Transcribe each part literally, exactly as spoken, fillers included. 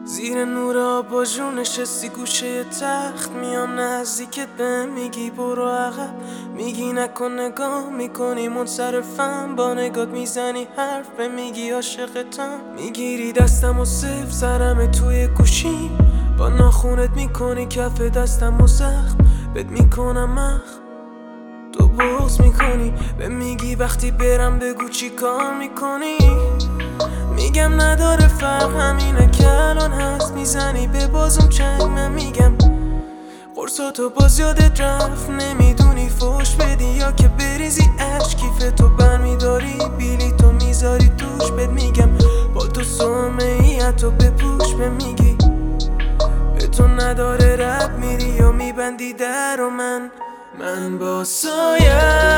زیر نور آباژور نشستی گوشه تخت، میام نزدیکت به میگی برو عقب، میگی نکن نگاه میکنی منصرفم، با نگات میزنی حرف به میگی عاشقتم، میگیری دستم و صفر سرم توی گوشیم، با ناخونت میکنی کف دستم و زخم بهت میکنم مخ، تو بغض میکنی به میگی وقتی برم بگو چی کار میکنی، میگم نداره فرق همینه که الان هست، میزنی به بازم چنگ، من میگم قرصاتو باز یادت رفت، نمیدونی فوش بدی یا که بریزی عشق، کیف تو برمیداری بیلی تو میذاری توش، بهت میگم با تو سرمه ای حتی بپوش، به میگی به تو نداره رب، میری یا میبندی در و من من با سایت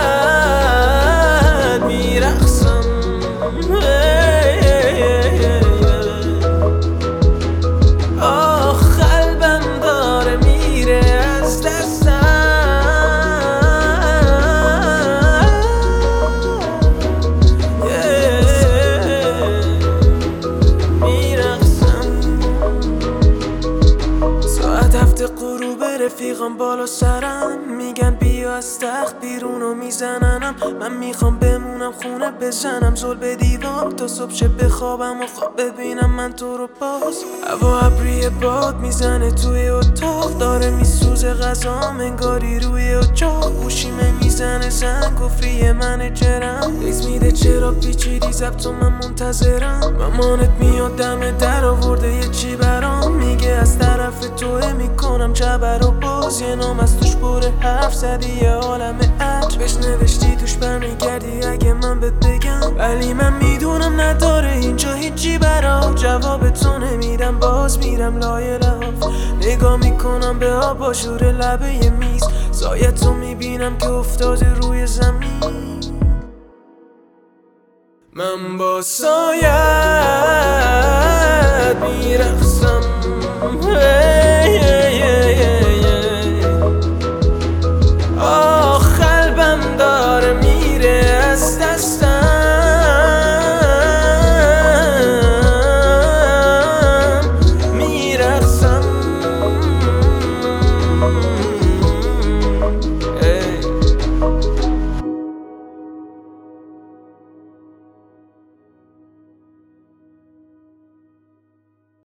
میرقصم، آخ قلبم داره میره از دستم، میرقصم. ساعت هفته غروب رفیقم بالا سرم، میگن بیا از تخت بیرون و میزننم، من میخوام بمونم خونه بزنم زل به دیوار تا صبح شه بخوابم و خواب ببینم من تو رو باز، هوا ابری باد میزنه توی اتاق، داره میسوزه غذام انگاری روی اجاق، گوشیمه میزنه زنگ گفری منیجرم، تکس میده چرا پیچیدی ضبط و من منتظرم، مامانت میاد دم در آورده یه چی برام، میگه از طرف توه میکنم جبر و باز، یه نام از توش بره حرف زدی یه عالم عطر، بهش نوشتی توش برمیگردی اگه من بهت بگم، ولی من میدونم نداره اینجا هیچی برام، جواب تو نمیدم باز میرم لای لحاف، نگاه میکنم به آباژور لبه ی میز، سایت تو میبینم که افتاده روی زمین، من با سایت میرقصم.